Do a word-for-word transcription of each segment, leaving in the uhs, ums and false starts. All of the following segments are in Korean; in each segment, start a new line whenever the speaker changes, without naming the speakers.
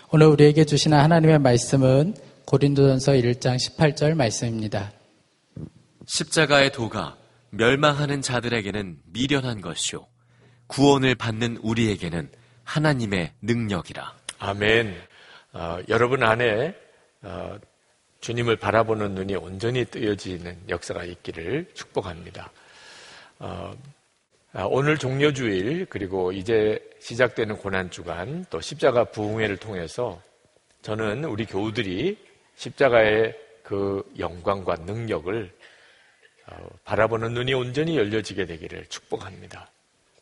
오늘 우리에게 주시는 하나님의 말씀은 고린도전서 일 장 십팔 절 말씀입니다.
십자가의 도가 멸망하는 자들에게는 미련한 것이요 구원을 받는 우리에게는 하나님의 능력이라.
아멘. 어, 여러분 안에 어, 주님을 바라보는 눈이 온전히 뜨여지는 역사가 있기를 축복합니다. 어, 오늘 종려주일 그리고 이제 시작되는 고난주간 또 십자가 부흥회를 통해서 저는 우리 교우들이 십자가의 그 영광과 능력을 바라보는 눈이 온전히 열려지게 되기를 축복합니다.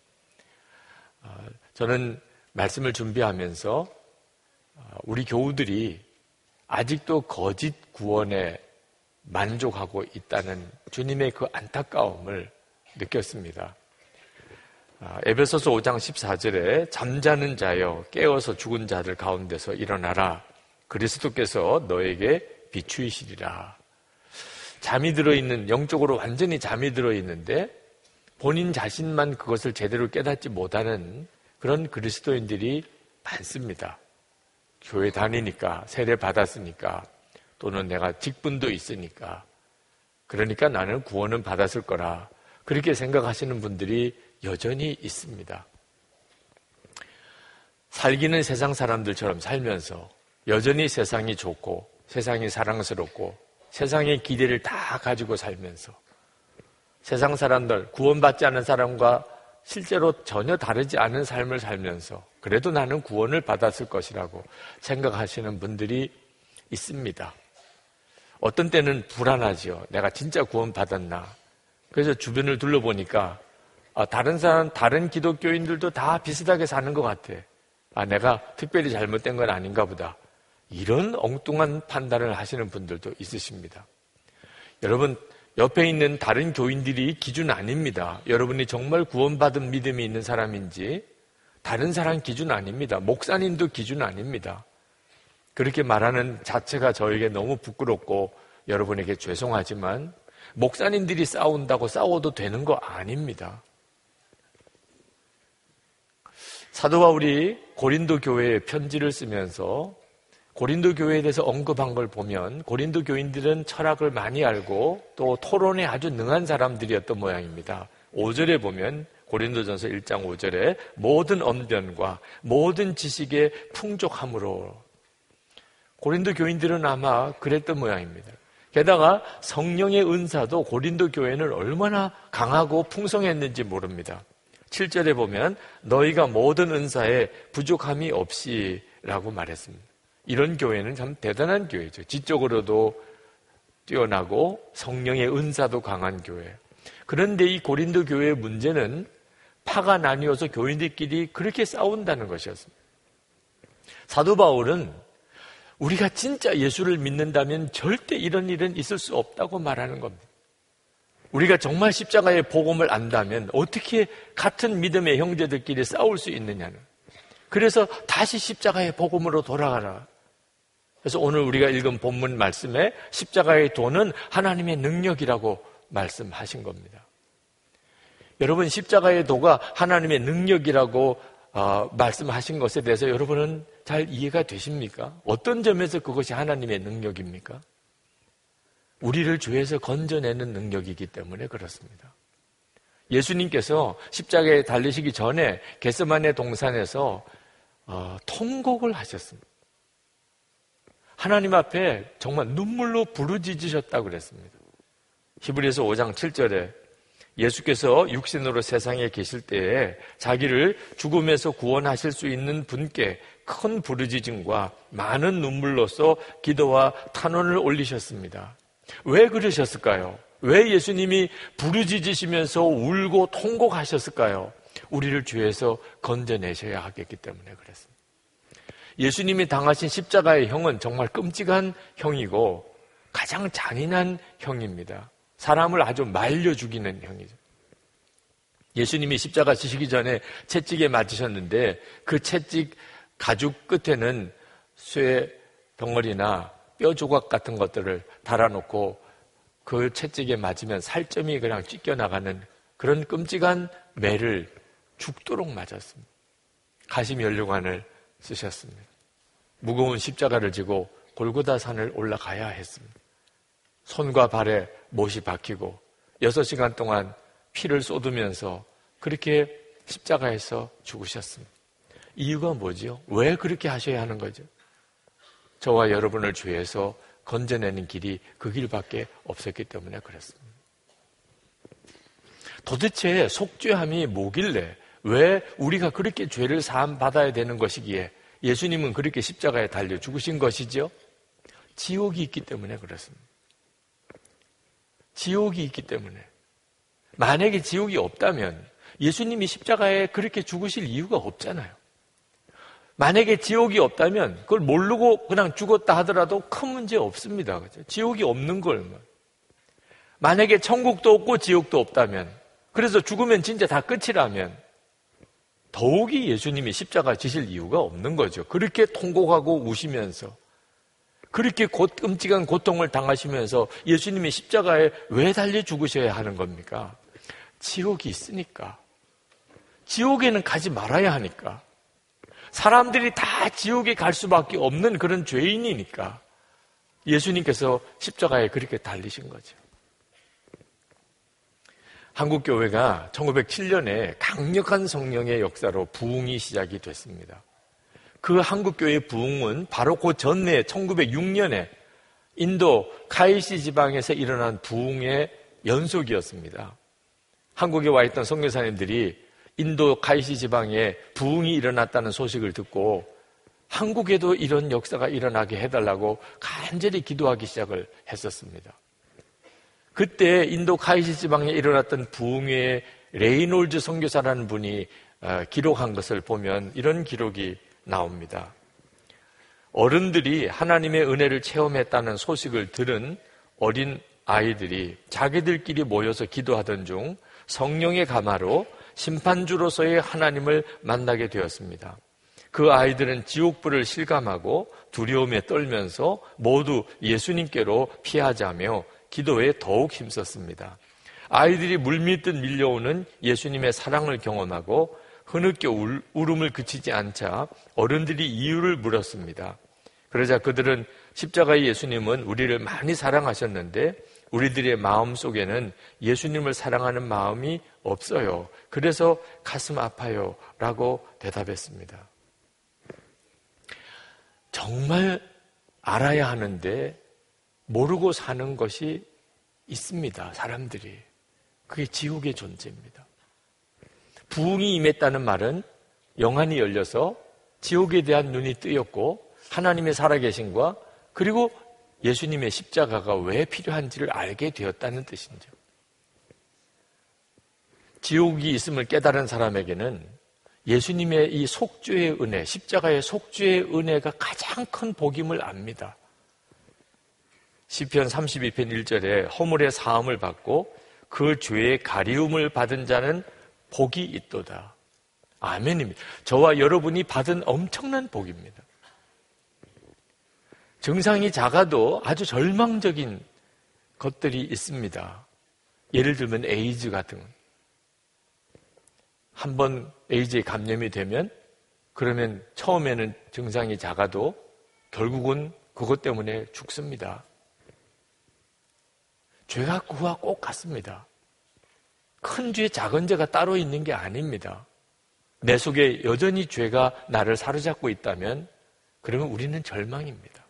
저는 말씀을 준비하면서 우리 교우들이 아직도 거짓 구원에 만족하고 있다는 주님의 그 안타까움을 느꼈습니다. 에베소서 오 장 십사 절에 잠자는 자여 깨어서 죽은 자들 가운데서 일어나라. 그리스도께서 너에게 비추이시리라. 잠이 들어있는, 영적으로 완전히 잠이 들어있는데 본인 자신만 그것을 제대로 깨닫지 못하는 그런 그리스도인들이 많습니다. 교회 다니니까, 세례 받았으니까, 또는 내가 직분도 있으니까, 그러니까 나는 구원은 받았을 거라. 그렇게 생각하시는 분들이 여전히 있습니다. 살기는 세상 사람들처럼 살면서 여전히 세상이 좋고 세상이 사랑스럽고 세상의 기대를 다 가지고 살면서 세상 사람들, 구원받지 않은 사람과 실제로 전혀 다르지 않은 삶을 살면서 그래도 나는 구원을 받았을 것이라고 생각하시는 분들이 있습니다. 어떤 때는 불안하죠. 내가 진짜 구원받았나. 그래서 주변을 둘러보니까 아, 다른 사람, 다른 기독교인들도 다 비슷하게 사는 것 같아. 아, 내가 특별히 잘못된 건 아닌가 보다. 이런 엉뚱한 판단을 하시는 분들도 있으십니다. 여러분, 옆에 있는 다른 교인들이 기준 아닙니다. 여러분이 정말 구원받은 믿음이 있는 사람인지 다른 사람 기준 아닙니다. 목사님도 기준 아닙니다. 그렇게 말하는 자체가 저에게 너무 부끄럽고 여러분에게 죄송하지만 목사님들이 싸운다고 싸워도 되는 거 아닙니다. 사도 바울이 고린도 교회에 편지를 쓰면서 고린도 교회에 대해서 언급한 걸 보면 고린도 교인들은 철학을 많이 알고 또 토론에 아주 능한 사람들이었던 모양입니다. 오 절에 보면 고린도전서 일 장 오 절에 모든 언변과 모든 지식의 풍족함으로 고린도 교인들은 아마 그랬던 모양입니다. 게다가 성령의 은사도 고린도 교회는 얼마나 강하고 풍성했는지 모릅니다. 칠 절에 보면 너희가 모든 은사에 부족함이 없이 라고 말했습니다. 이런 교회는 참 대단한 교회죠. 지적으로도 뛰어나고 성령의 은사도 강한 교회. 그런데 이 고린도 교회의 문제는 파가 나뉘어서 교인들끼리 그렇게 싸운다는 것이었습니다. 사도 바울은 우리가 진짜 예수를 믿는다면 절대 이런 일은 있을 수 없다고 말하는 겁니다. 우리가 정말 십자가의 복음을 안다면 어떻게 같은 믿음의 형제들끼리 싸울 수 있느냐는. 그래서 다시 십자가의 복음으로 돌아가라. 그래서 오늘 우리가 읽은 본문 말씀에 십자가의 도는 하나님의 능력이라고 말씀하신 겁니다. 여러분, 십자가의 도가 하나님의 능력이라고 어, 말씀하신 것에 대해서 여러분은 잘 이해가 되십니까? 어떤 점에서 그것이 하나님의 능력입니까? 우리를 죄에서 건져내는 능력이기 때문에 그렇습니다. 예수님께서 십자가에 달리시기 전에 겟세마네 동산에서 어, 통곡을 하셨습니다. 하나님 앞에 정말 눈물로 부르짖으셨다고 그랬습니다. 히브리서 오 장 칠 절에 예수께서 육신으로 세상에 계실 때에 자기를 죽음에서 구원하실 수 있는 분께 큰 부르짖음과 많은 눈물로써 기도와 탄원을 올리셨습니다. 왜 그러셨을까요? 왜 예수님이 부르짖으시면서 울고 통곡하셨을까요? 우리를 죄에서 건져내셔야 하겠기 때문에 그랬습니다. 예수님이 당하신 십자가의 형은 정말 끔찍한 형이고 가장 잔인한 형입니다. 사람을 아주 말려 죽이는 형이죠. 예수님이 십자가 지시기 전에 채찍에 맞으셨는데 그 채찍 가죽 끝에는 쇠 덩어리나 뼈 조각 같은 것들을 달아놓고 그 채찍에 맞으면 살점이 그냥 찢겨나가는 그런 끔찍한 매를 죽도록 맞았습니다. 가시면류관을 쓰셨습니다. 무거운 십자가를 지고 골고다 산을 올라가야 했습니다. 손과 발에 못이 박히고 여섯 시간 동안 피를 쏟으면서 그렇게 십자가에서 죽으셨습니다. 이유가 뭐죠? 왜 그렇게 하셔야 하는 거죠? 저와 여러분을 죄에서 건져내는 길이 그 길밖에 없었기 때문에 그렇습니다. 도대체 속죄함이 뭐길래 왜 우리가 그렇게 죄를 사함 받아야 되는 것이기에 예수님은 그렇게 십자가에 달려 죽으신 것이죠? 지옥이 있기 때문에 그렇습니다. 지옥이 있기 때문에. 만약에 지옥이 없다면 예수님이 십자가에 그렇게 죽으실 이유가 없잖아요. 만약에 지옥이 없다면 그걸 모르고 그냥 죽었다 하더라도 큰 문제 없습니다. 그렇죠? 지옥이 없는 걸. 만약에 천국도 없고 지옥도 없다면, 그래서 죽으면 진짜 다 끝이라면 더욱이 예수님이 십자가 지실 이유가 없는 거죠. 그렇게 통곡하고 우시면서 그렇게 곧 끔찍한 고통을 당하시면서 예수님이 십자가에 왜 달려 죽으셔야 하는 겁니까? 지옥이 있으니까. 지옥에는 가지 말아야 하니까. 사람들이 다 지옥에 갈 수밖에 없는 그런 죄인이니까 예수님께서 십자가에 그렇게 달리신 거죠. 한국교회가 천구백칠 년에 강력한 성령의 역사로 부흥이 시작이 됐습니다. 그 한국교회의 부흥은 바로 그 전에 천구백육 년에 인도 카이시 지방에서 일어난 부흥의 연속이었습니다. 한국에 와 있던 선교사님들이 인도 카이시 지방에 부흥이 일어났다는 소식을 듣고 한국에도 이런 역사가 일어나게 해달라고 간절히 기도하기 시작을 했었습니다. 그때 인도 카이시 지방에 일어났던 부흥의 레이놀즈 선교사라는 분이 기록한 것을 보면 이런 기록이 나옵니다. 어른들이 하나님의 은혜를 체험했다는 소식을 들은 어린 아이들이 자기들끼리 모여서 기도하던 중 성령의 가마로 심판주로서의 하나님을 만나게 되었습니다. 그 아이들은 지옥불을 실감하고 두려움에 떨면서 모두 예수님께로 피하자며 기도에 더욱 힘썼습니다. 아이들이 물밀듯 밀려오는 예수님의 사랑을 경험하고 흐느껴 울, 울음을 그치지 않자 어른들이 이유를 물었습니다. 그러자 그들은 십자가의 예수님은 우리를 많이 사랑하셨는데 우리들의 마음 속에는 예수님을 사랑하는 마음이 없어요. 그래서 가슴 아파요. 라고 대답했습니다. 정말 알아야 하는데 모르고 사는 것이 있습니다. 사람들이. 그게 지옥의 존재입니다. 부흥이 임했다는 말은 영안이 열려서 지옥에 대한 눈이 뜨였고 하나님의 살아계심과 그리고 예수님의 십자가가 왜 필요한지를 알게 되었다는 뜻이죠. 지옥이 있음을 깨달은 사람에게는 예수님의 이 속죄의 은혜, 십자가의 속죄의 은혜가 가장 큰 복임을 압니다. 시편 삼십이 편 일 절에 허물의 사함을 받고 그 죄의 가리움을 받은 자는 복이 있도다. 아멘입니다. 저와 여러분이 받은 엄청난 복입니다. 증상이 작아도 아주 절망적인 것들이 있습니다. 예를 들면 에이즈 같은 것. 한번 에이즈에 감염이 되면 그러면 처음에는 증상이 작아도 결국은 그것 때문에 죽습니다. 죄가 그와 꼭 같습니다. 큰 죄, 작은 죄가 따로 있는 게 아닙니다. 내 속에 여전히 죄가 나를 사로잡고 있다면 그러면 우리는 절망입니다.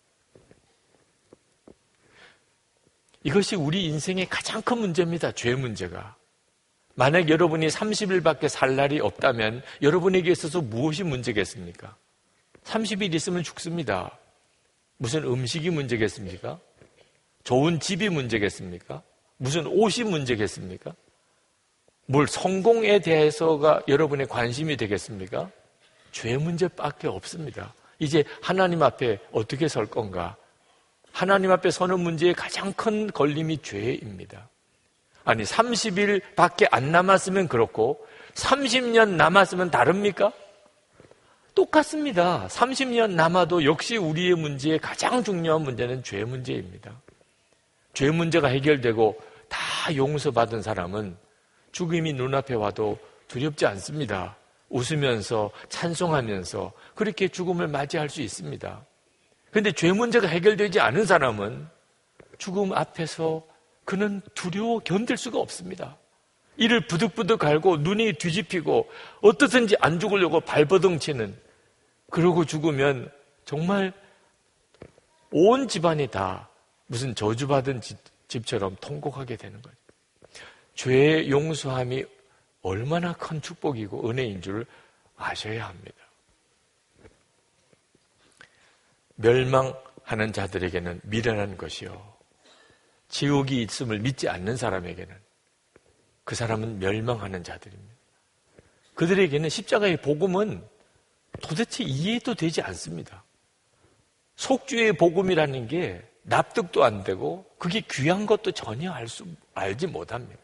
이것이 우리 인생의 가장 큰 문제입니다. 죄 문제가. 만약 여러분이 삼십 일밖에 살 날이 없다면 여러분에게 있어서 무엇이 문제겠습니까? 삼십 일 있으면 죽습니다. 무슨 음식이 문제겠습니까? 좋은 집이 문제겠습니까? 무슨 옷이 문제겠습니까? 뭘 성공에 대해서가 여러분의 관심이 되겠습니까? 죄 문제밖에 없습니다. 이제 하나님 앞에 어떻게 설 건가? 하나님 앞에 서는 문제의 가장 큰 걸림이 죄입니다. 아니 삼십 일밖에 안 남았으면 그렇고 삼십 년 남았으면 다릅니까? 똑같습니다. 삼십 년 남아도 역시 우리의 문제의 가장 중요한 문제는 죄 문제입니다. 죄 문제가 해결되고 다 용서받은 사람은 죽음이 눈앞에 와도 두렵지 않습니다. 웃으면서 찬송하면서 그렇게 죽음을 맞이할 수 있습니다. 그런데 죄 문제가 해결되지 않은 사람은 죽음 앞에서 그는 두려워 견딜 수가 없습니다. 이를 부득부득 갈고 눈이 뒤집히고 어떻든지 안 죽으려고 발버둥치는, 그러고 죽으면 정말 온 집안이 다 무슨 저주받은 집, 집처럼 통곡하게 되는 거죠. 죄의 용서함이 얼마나 큰 축복이고 은혜인 줄 아셔야 합니다. 멸망하는 자들에게는 미련한 것이요, 지옥이 있음을 믿지 않는 사람에게는 그 사람은 멸망하는 자들입니다. 그들에게는 십자가의 복음은 도대체 이해도 되지 않습니다. 속죄의 복음이라는 게 납득도 안 되고 그게 귀한 것도 전혀 알 수, 알지 못합니다.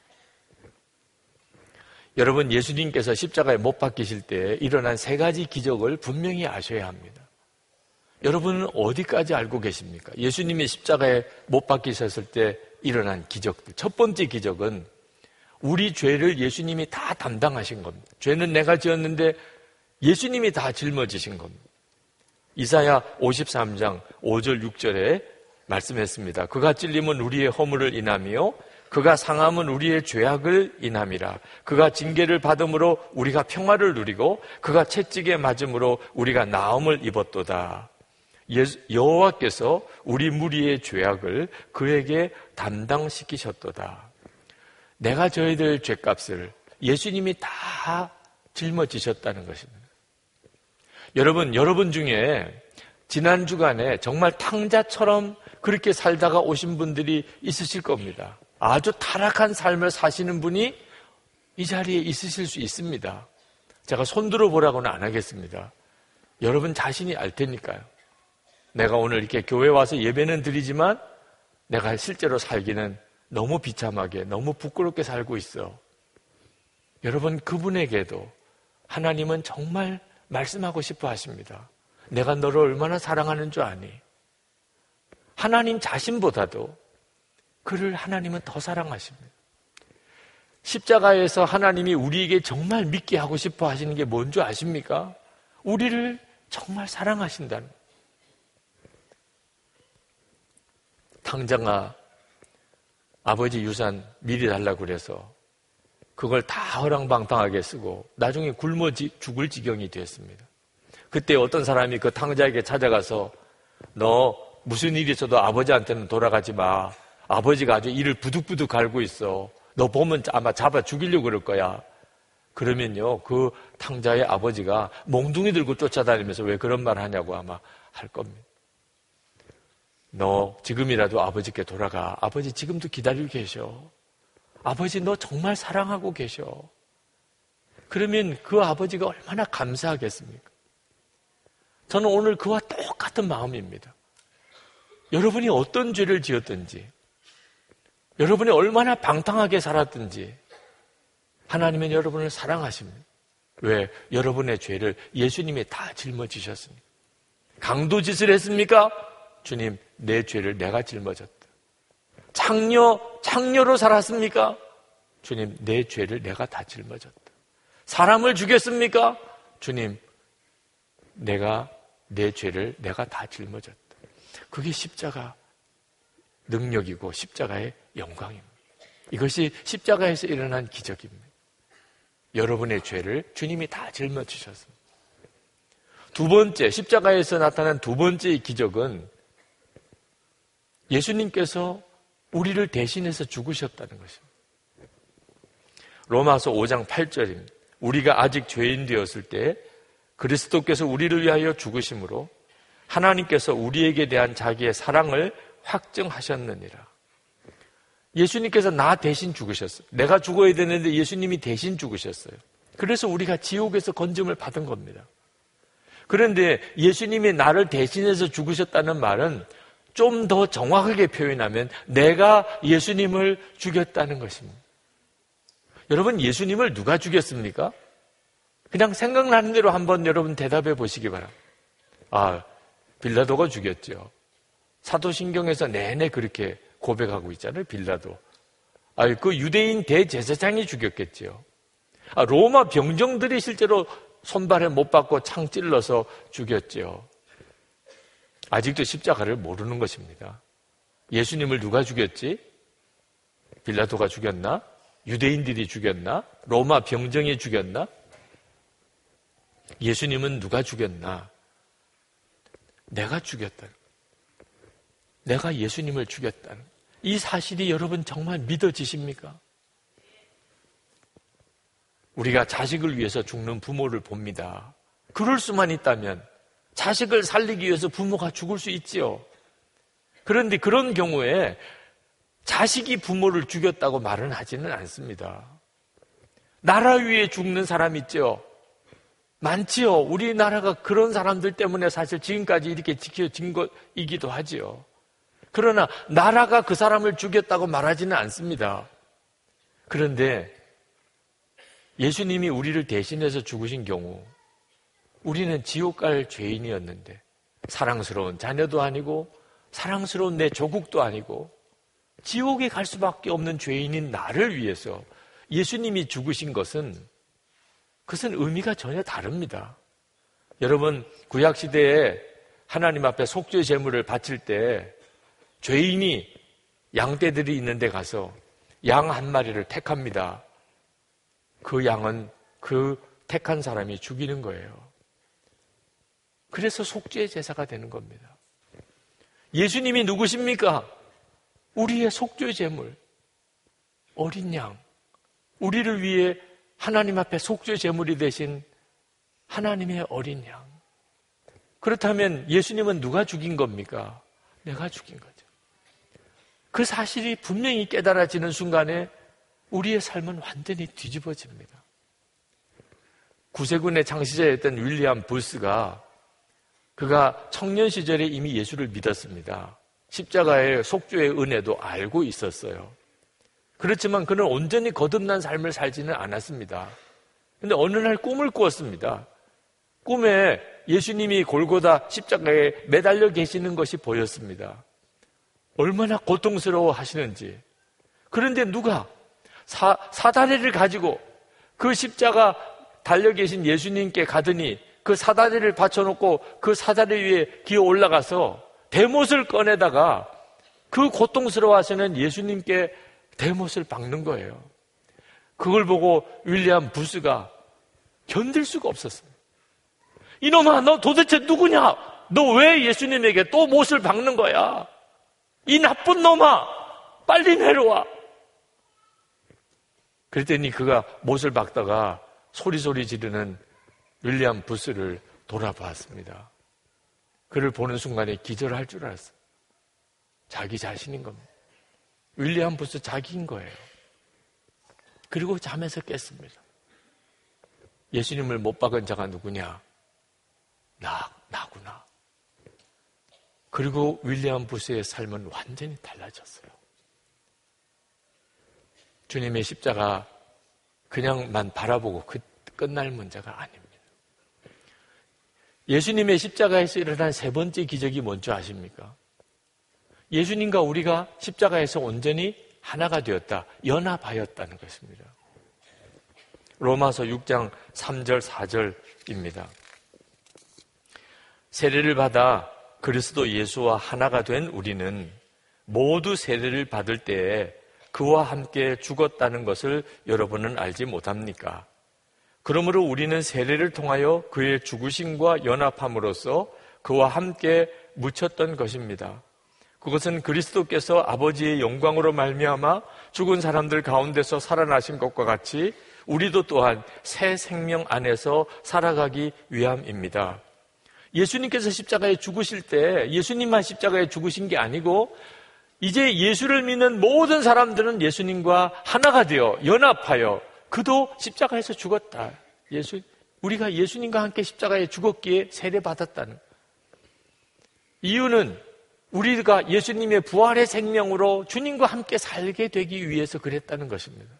여러분, 예수님께서 십자가에 못 박히실 때 일어난 세 가지 기적을 분명히 아셔야 합니다. 여러분은 어디까지 알고 계십니까? 예수님이 십자가에 못 박히셨을 때 일어난 기적들. 첫 번째 기적은 우리 죄를 예수님이 다 담당하신 겁니다. 죄는 내가 지었는데 예수님이 다 짊어지신 겁니다. 이사야 오십삼 장 오 절 육 절에 말씀했습니다. 그가 찔림은 우리의 허물을 인하며 그가 상함은 우리의 죄악을 인함이라. 그가 징계를 받음으로 우리가 평화를 누리고 그가 채찍에 맞음으로 우리가 나음을 입었도다. 여호와께서 우리 무리의 죄악을 그에게 담당시키셨도다. 내가 저희들 죄값을 예수님이 다 짊어지셨다는 것입니다. 여러분, 여러분 중에 지난 주간에 정말 탕자처럼 그렇게 살다가 오신 분들이 있으실 겁니다. 아주 타락한 삶을 사시는 분이 이 자리에 있으실 수 있습니다. 제가 손들어 보라고는 안 하겠습니다. 여러분 자신이 알 테니까요. 내가 오늘 이렇게 교회 와서 예배는 드리지만 내가 실제로 살기는 너무 비참하게, 너무 부끄럽게 살고 있어. 여러분, 그분에게도 하나님은 정말 말씀하고 싶어 하십니다. 내가 너를 얼마나 사랑하는 줄 아니? 하나님 자신보다도 그를 하나님은 더 사랑하십니다. 십자가에서 하나님이 우리에게 정말 믿게 하고 싶어 하시는 게 뭔 줄 아십니까? 우리를 정말 사랑하신다는 거예요. 탕자가 아버지 유산 미리 달라고 그래서 그걸 다 허랑방탕하게 쓰고 나중에 굶어 죽을 지경이 됐습니다. 그때 어떤 사람이 그 탕자에게 찾아가서 너 무슨 일이 있어도 아버지한테는 돌아가지 마. 아버지가 아주 이를 부득부득 갈고 있어. 너 보면 아마 잡아 죽이려고 그럴 거야. 그러면요, 그 탕자의 아버지가 몽둥이 들고 쫓아다니면서 왜 그런 말 하냐고 아마 할 겁니다. 너 지금이라도 아버지께 돌아가. 아버지 지금도 기다리고 계셔. 아버지 너 정말 사랑하고 계셔. 그러면 그 아버지가 얼마나 감사하겠습니까? 저는 오늘 그와 똑같은 마음입니다. 여러분이 어떤 죄를 지었든지, 여러분이 얼마나 방탕하게 살았든지 하나님은 여러분을 사랑하십니다. 왜? 여러분의 죄를 예수님이 다 짊어지셨습니다. 강도짓을 했습니까? 주님, 내 죄를 내가 짊어졌다. 창녀, 창녀로 살았습니까? 주님, 내 죄를 내가 다 짊어졌다. 사람을 죽였습니까? 주님, 내가 내 죄를 내가 다 짊어졌다. 그게 십자가 능력이고 십자가의 영광입니다. 이것이 십자가에서 일어난 기적입니다. 여러분의 죄를 주님이 다 짊어지셨습니다. 두 번째, 십자가에서 나타난 두 번째의 기적은 예수님께서 우리를 대신해서 죽으셨다는 것입니다. 로마서 오 장 팔 절입니다. 우리가 아직 죄인 되었을 때 그리스도께서 우리를 위하여 죽으심으로 하나님께서 우리에게 대한 자기의 사랑을 확증하셨느니라. 예수님께서 나 대신 죽으셨어요. 내가 죽어야 되는데 예수님이 대신 죽으셨어요. 그래서 우리가 지옥에서 건짐을 받은 겁니다. 그런데 예수님이 나를 대신해서 죽으셨다는 말은 좀 더 정확하게 표현하면 내가 예수님을 죽였다는 것입니다. 여러분, 예수님을 누가 죽였습니까? 그냥 생각나는 대로 한번 여러분 대답해 보시기 바랍니다. 아, 빌라도가 죽였죠. 사도신경에서 내내 그렇게 고백하고 있잖아요. 빌라도. 아, 그 유대인 대제사장이 죽였겠죠. 아, 로마 병정들이 실제로 손발에 못 박고 창 찔러서 죽였죠. 아직도 십자가를 모르는 것입니다. 예수님을 누가 죽였지? 빌라도가 죽였나? 유대인들이 죽였나? 로마 병정이 죽였나? 예수님은 누가 죽였나? 내가 죽였다는, 내가 예수님을 죽였다는 이 사실이 여러분 정말 믿어지십니까? 우리가 자식을 위해서 죽는 부모를 봅니다. 그럴 수만 있다면 자식을 살리기 위해서 부모가 죽을 수 있지요. 그런데 그런 경우에 자식이 부모를 죽였다고 말은 하지는 않습니다. 나라 위에 죽는 사람 있죠. 많지요. 우리나라가 그런 사람들 때문에 사실 지금까지 이렇게 지켜진 것이기도 하지요. 그러나 나라가 그 사람을 죽였다고 말하지는 않습니다. 그런데 예수님이 우리를 대신해서 죽으신 경우 우리는 지옥 갈 죄인이었는데 사랑스러운 자녀도 아니고 사랑스러운 내 조국도 아니고 지옥에 갈 수밖에 없는 죄인인 나를 위해서 예수님이 죽으신 것은 그것은 의미가 전혀 다릅니다. 여러분, 구약시대에 하나님 앞에 속죄 제물을 바칠 때 죄인이 양떼들이 있는 데 가서 양 한 마리를 택합니다. 그 양은 그 택한 사람이 죽이는 거예요. 그래서 속죄 제사가 되는 겁니다. 예수님이 누구십니까? 우리의 속죄 제물, 어린 양, 우리를 위해 하나님 앞에 속죄 제물이 되신 하나님의 어린 양. 그렇다면 예수님은 누가 죽인 겁니까? 내가 죽인 거죠. 그 사실이 분명히 깨달아지는 순간에 우리의 삶은 완전히 뒤집어집니다. 구세군의 창시자였던 윌리엄 부스가 그가 청년 시절에 이미 예수를 믿었습니다. 십자가의 속죄의 은혜도 알고 있었어요. 그렇지만 그는 온전히 거듭난 삶을 살지는 않았습니다. 그런데 어느 날 꿈을 꾸었습니다. 꿈에 예수님이 골고다 십자가에 매달려 계시는 것이 보였습니다. 얼마나 고통스러워 하시는지. 그런데 누가 사, 사다리를 가지고 그 십자가 달려 계신 예수님께 가더니 그 사다리를 받쳐놓고 그 사다리 위에 기어 올라가서 대못을 꺼내다가 그 고통스러워 하시는 예수님께 대못을 박는 거예요. 그걸 보고 윌리엄 부스가 견딜 수가 없었습니다. 이놈아, 너 도대체 누구냐? 너 왜 예수님에게 또 못을 박는 거야? 이 나쁜 놈아, 빨리 내려와. 그랬더니 그가 못을 박다가 소리소리 지르는 윌리엄 부스를 돌아보았습니다. 그를 보는 순간에 기절할 줄 알았어요. 자기 자신인 겁니다. 윌리엄 부스 자기인 거예요. 그리고 잠에서 깼습니다. 예수님을 못 박은 자가 누구냐? 나, 나구나. 그리고 윌리엄 부스의 삶은 완전히 달라졌어요. 주님의 십자가 그냥만 바라보고 그 끝날 문제가 아닙니다. 예수님의 십자가에서 일어난 세 번째 기적이 뭔지 아십니까? 예수님과 우리가 십자가에서 온전히 하나가 되었다, 연합하였다는 것입니다. 로마서 육 장 삼 절 사 절입니다. 세례를 받아 그리스도 예수와 하나가 된 우리는 모두 세례를 받을 때에 그와 함께 죽었다는 것을 여러분은 알지 못합니까? 그러므로 우리는 세례를 통하여 그의 죽으심과 연합함으로써 그와 함께 묻혔던 것입니다. 그것은 그리스도께서 아버지의 영광으로 말미암아 죽은 사람들 가운데서 살아나신 것과 같이 우리도 또한 새 생명 안에서 살아가기 위함입니다. 예수님께서 십자가에 죽으실 때 예수님만 십자가에 죽으신 게 아니고 이제 예수를 믿는 모든 사람들은 예수님과 하나가 되어 연합하여 그도 십자가에서 죽었다. 예수, 우리가 예수님과 함께 십자가에 죽었기에 세례받았다는. 이유는 우리가 예수님의 부활의 생명으로 주님과 함께 살게 되기 위해서 그랬다는 것입니다.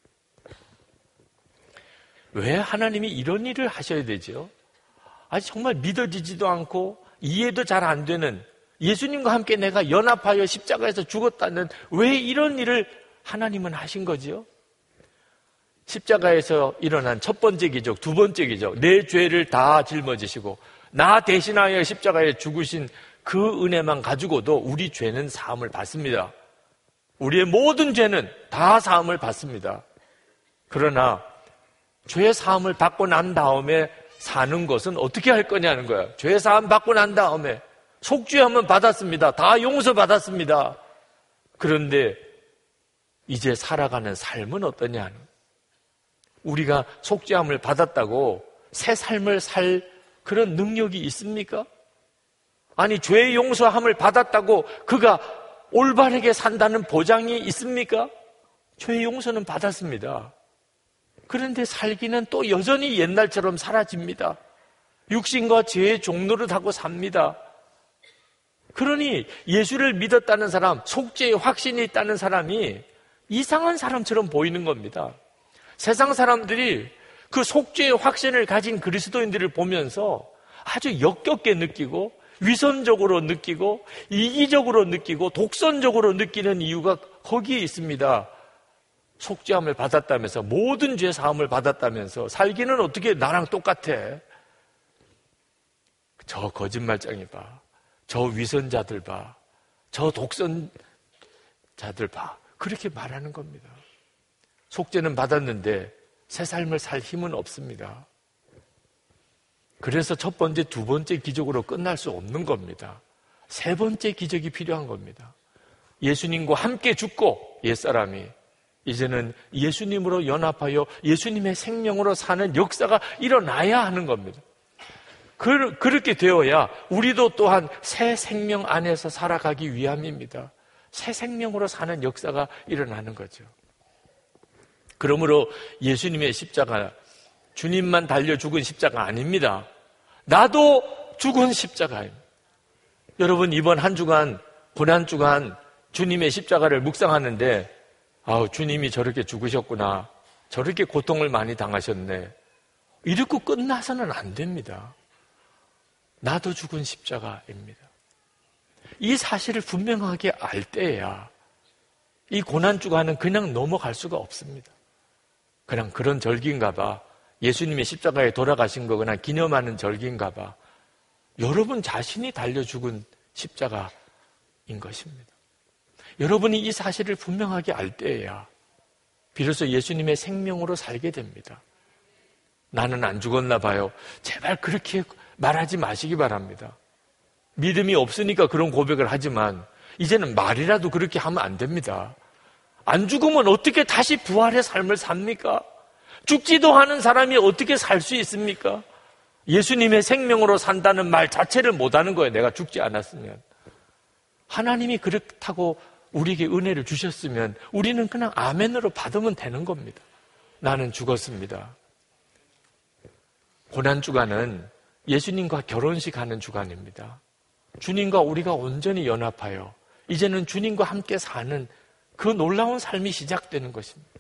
왜 하나님이 이런 일을 하셔야 되죠? 아직 정말 믿어지지도 않고 이해도 잘 안 되는 예수님과 함께 내가 연합하여 십자가에서 죽었다는 왜 이런 일을 하나님은 하신 거죠? 십자가에서 일어난 첫 번째 기적, 두 번째 기적, 내 죄를 다 짊어지시고 나 대신하여 십자가에 죽으신 그 은혜만 가지고도 우리 죄는 사함을 받습니다. 우리의 모든 죄는 다 사함을 받습니다. 그러나 죄 사함을 받고 난 다음에 사는 것은 어떻게 할 거냐는 거야. 죄 사함 받고 난 다음에 속죄함은 받았습니다. 다 용서받았습니다. 그런데 이제 살아가는 삶은 어떠냐는 거야. 우리가 속죄함을 받았다고 새 삶을 살 그런 능력이 있습니까? 아니, 죄 용서함을 받았다고 그가 올바르게 산다는 보장이 있습니까? 죄 용서는 받았습니다. 그런데 살기는 또 여전히 옛날처럼 사라집니다. 육신과 죄의 종로를 하고 삽니다. 그러니 예수를 믿었다는 사람, 속죄의 확신이 있다는 사람이 이상한 사람처럼 보이는 겁니다. 세상 사람들이 그 속죄의 확신을 가진 그리스도인들을 보면서 아주 역겹게 느끼고 위선적으로 느끼고 이기적으로 느끼고 독선적으로 느끼는 이유가 거기에 있습니다. 속죄함을 받았다면서, 모든 죄 사함을 받았다면서 살기는 어떻게 나랑 똑같아? 저 거짓말쟁이 봐, 저 위선자들 봐, 저 독선자들 봐, 그렇게 말하는 겁니다. 속죄는 받았는데 새 삶을 살 힘은 없습니다. 그래서 첫 번째, 두 번째 기적으로 끝날 수 없는 겁니다. 세 번째 기적이 필요한 겁니다. 예수님과 함께 죽고 옛사람이 이제는 예수님으로 연합하여 예수님의 생명으로 사는 역사가 일어나야 하는 겁니다. 그, 그렇게 되어야 우리도 또한 새 생명 안에서 살아가기 위함입니다. 새 생명으로 사는 역사가 일어나는 거죠. 그러므로 예수님의 십자가, 주님만 달려 죽은 십자가 아닙니다. 나도 죽은 십자가입니다. 여러분, 이번 한 주간, 고난 주간 주님의 십자가를 묵상하는데, 아우, 주님이 저렇게 죽으셨구나, 저렇게 고통을 많이 당하셨네, 이렇게 끝나서는 안 됩니다. 나도 죽은 십자가입니다. 이 사실을 분명하게 알 때야 이 고난 주간은 그냥 넘어갈 수가 없습니다. 그냥 그런 절기인가 봐, 예수님의 십자가에 돌아가신 거거나 기념하는 절기인가 봐, 여러분 자신이 달려 죽은 십자가인 것입니다. 여러분이 이 사실을 분명하게 알 때에야 비로소 예수님의 생명으로 살게 됩니다. 나는 안 죽었나 봐요. 제발 그렇게 말하지 마시기 바랍니다. 믿음이 없으니까 그런 고백을 하지만 이제는 말이라도 그렇게 하면 안 됩니다. 안 죽으면 어떻게 다시 부활의 삶을 삽니까? 죽지도 않은 사람이 어떻게 살 수 있습니까? 예수님의 생명으로 산다는 말 자체를 못하는 거예요. 내가 죽지 않았으면. 하나님이 그렇다고 우리에게 은혜를 주셨으면 우리는 그냥 아멘으로 받으면 되는 겁니다. 나는 죽었습니다. 고난주간은 예수님과 결혼식 하는 주간입니다. 주님과 우리가 온전히 연합하여 이제는 주님과 함께 사는 그 놀라운 삶이 시작되는 것입니다.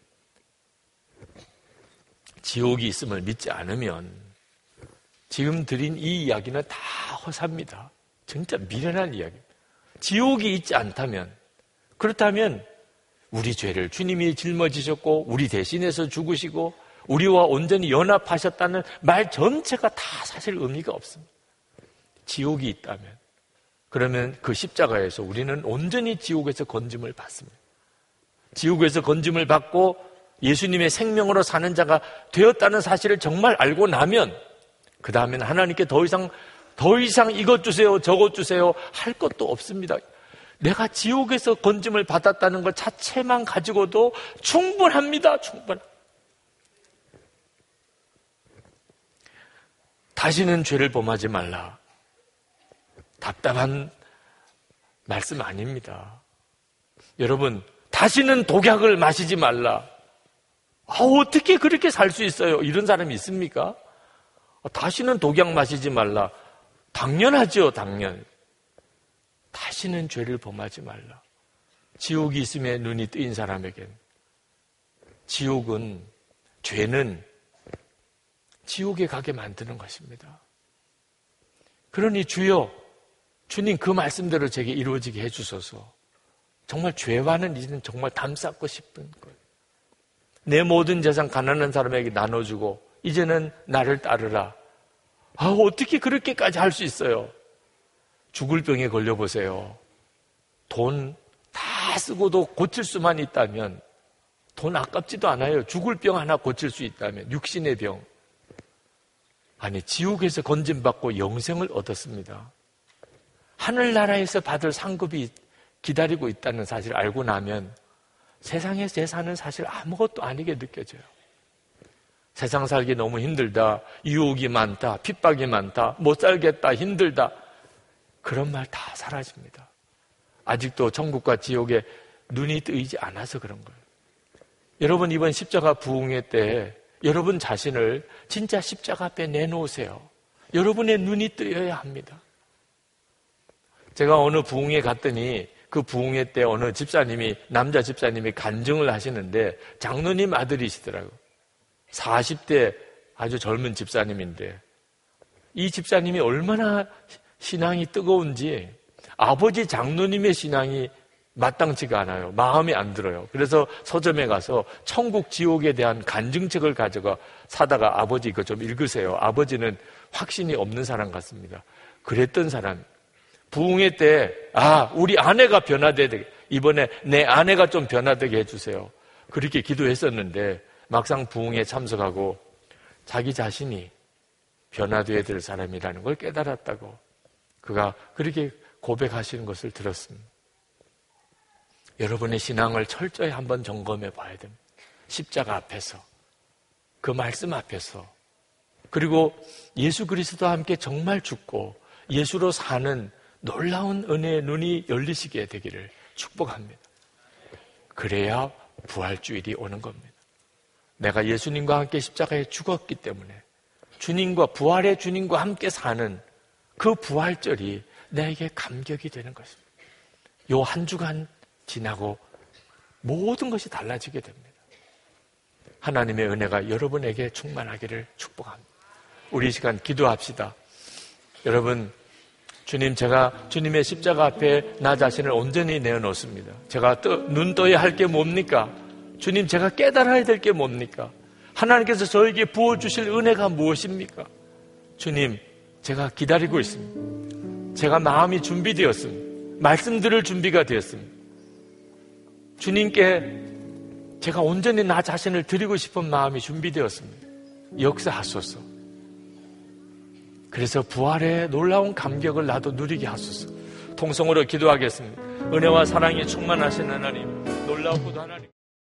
지옥이 있음을 믿지 않으면 지금 드린 이 이야기는 다 허사입니다. 진짜 미련한 이야기입니다. 지옥이 있지 않다면, 그렇다면 우리 죄를 주님이 짊어지셨고 우리 대신해서 죽으시고 우리와 온전히 연합하셨다는 말 전체가 다 사실 의미가 없습니다. 지옥이 있다면, 그러면 그 십자가에서 우리는 온전히 지옥에서 건짐을 받습니다. 지옥에서 건짐을 받고 예수님의 생명으로 사는 자가 되었다는 사실을 정말 알고 나면 그 다음엔 하나님께 더 이상 더 이상 이것 주세요, 저것 주세요 할 것도 없습니다. 내가 지옥에서 건짐을 받았다는 것 자체만 가지고도 충분합니다. 충분. 다시는 죄를 범하지 말라. 답답한 말씀 아닙니다. 여러분, 다시는 독약을 마시지 말라. 아, 어떻게 그렇게 살 수 있어요? 이런 사람이 있습니까? 다시는 독약 마시지 말라. 당연하죠, 당연. 다시는 죄를 범하지 말라. 지옥이 있음에 눈이 뜨인 사람에겐 지옥은, 죄는 지옥에 가게 만드는 것입니다. 그러니 주여, 주님 그 말씀대로 제게 이루어지게 해주소서. 정말 죄와는 이제는 정말 담쌓고 싶은 거예요. 내 모든 재산 가난한 사람에게 나눠주고 이제는 나를 따르라. 아, 어떻게 그렇게까지 할 수 있어요? 죽을 병에 걸려보세요. 돈 다 쓰고도 고칠 수만 있다면 돈 아깝지도 않아요. 죽을 병 하나 고칠 수 있다면 육신의 병. 아니, 지옥에서 건진받고 영생을 얻었습니다. 하늘나라에서 받을 상급이 기다리고 있다는 사실을 알고 나면 세상의 재산은 사실 아무것도 아니게 느껴져요. 세상 살기 너무 힘들다, 유혹이 많다, 핍박이 많다, 못 살겠다, 힘들다, 그런 말 다 사라집니다. 아직도 천국과 지옥에 눈이 뜨이지 않아서 그런 거예요. 여러분, 이번 십자가 부흥회 때 여러분 자신을 진짜 십자가 앞에 내놓으세요. 여러분의 눈이 뜨여야 합니다. 제가 어느 부흥회 갔더니 그 부흥회 때 어느 집사님이, 남자 집사님이 간증을 하시는데 장로님 아들이시더라고요. 사십 대 아주 젊은 집사님인데 이 집사님이 얼마나 신앙이 뜨거운지 아버지 장로님의 신앙이 마땅치가 않아요. 마음에 안 들어요. 그래서 서점에 가서 천국 지옥에 대한 간증책을 가져가 사다가 아버지 이거 좀 읽으세요. 아버지는 확신이 없는 사람 같습니다. 그랬던 사람. 부흥회 때, 아, 우리 아내가 변화되게, 이번에 내 아내가 좀 변화되게 해주세요. 그렇게 기도했었는데 막상 부흥회에 참석하고 자기 자신이 변화되어야 될 사람이라는 걸 깨달았다고 그가 그렇게 고백하시는 것을 들었습니다. 여러분의 신앙을 철저히 한번 점검해 봐야 됩니다. 십자가 앞에서, 그 말씀 앞에서, 그리고 예수 그리스도와 함께 정말 죽고 예수로 사는 놀라운 은혜의 눈이 열리시게 되기를 축복합니다. 그래야 부활주일이 오는 겁니다. 내가 예수님과 함께 십자가에 죽었기 때문에 주님과, 부활의 주님과 함께 사는 그 부활절이 나에게 감격이 되는 것입니다. 요 한 주간 지나고 모든 것이 달라지게 됩니다. 하나님의 은혜가 여러분에게 충만하기를 축복합니다. 우리 이 시간 기도합시다. 여러분, 주님, 제가 주님의 십자가 앞에 나 자신을 온전히 내어놓습니다. 제가 떠, 눈 떠야 할 게 뭡니까? 주님, 제가 깨달아야 될 게 뭡니까? 하나님께서 저에게 부어주실 은혜가 무엇입니까? 주님, 제가 기다리고 있습니다. 제가 마음이 준비되었습니다. 말씀 들을 준비가 되었습니다. 주님께 제가 온전히 나 자신을 드리고 싶은 마음이 준비되었습니다. 역사하소서. 그래서 부활의 놀라운 감격을 나도 누리게 하소서. 통성으로 기도하겠습니다. 은혜와 사랑이 충만하신 하나님, 놀라우고도 하나님.